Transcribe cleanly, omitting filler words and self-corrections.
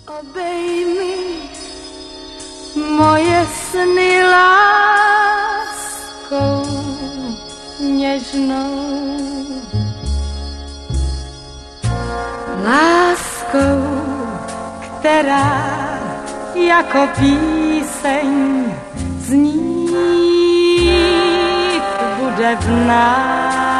Obejmi moje sny láskou nežnou, láskou, která jako píseň znít bude v nás.